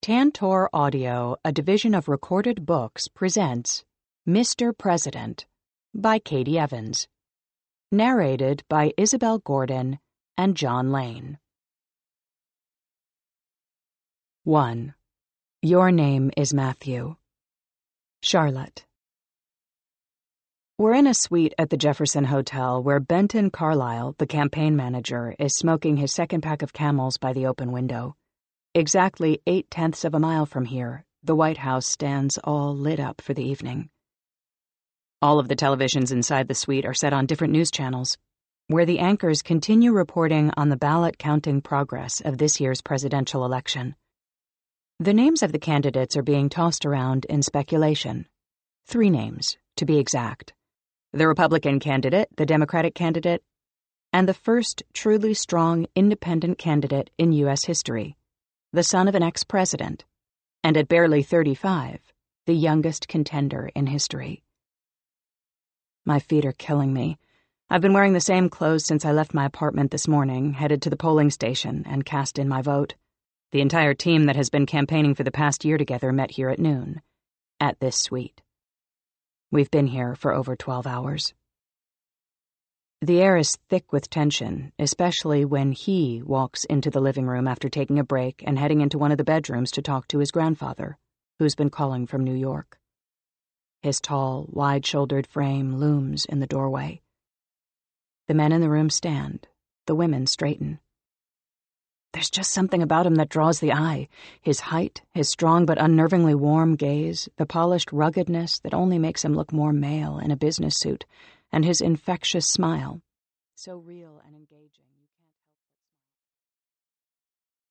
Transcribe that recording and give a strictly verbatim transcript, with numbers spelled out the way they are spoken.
Tantor Audio, a division of Recorded Books, presents Mister President by Katie Evans. Narrated by Isabel Gordon and John Lane. one. Your name is Matthew. Charlotte. We're in a suite at the Jefferson Hotel where Benton Carlisle, the campaign manager, is smoking his second pack of Camels by the open window. Exactly eight-tenths of a mile from here, the White House stands all lit up for the evening. All of the televisions inside the suite are set on different news channels, where the anchors continue reporting on the ballot counting progress of this year's presidential election. The names of the candidates are being tossed around in speculation. Three names, to be exact. The Republican candidate, the Democratic candidate, and the first truly strong independent candidate in U S history, the son of an ex-president, and at barely thirty-five, the youngest contender in history. My feet are killing me. I've been wearing the same clothes since I left my apartment this morning, headed to the polling station, and cast in my vote. The entire team that has been campaigning for the past year together met here at noon, at this suite. We've been here for over twelve hours. The air is thick with tension, especially when he walks into the living room after taking a break and heading into one of the bedrooms to talk to his grandfather, who's been calling from New York. His tall, wide-shouldered frame looms in the doorway. The men in the room stand, the women straighten. There's just something about him that draws the eye. His height, his strong but unnervingly warm gaze, the polished ruggedness that only makes him look more male in a business suit, and his infectious smile, so real and engaging.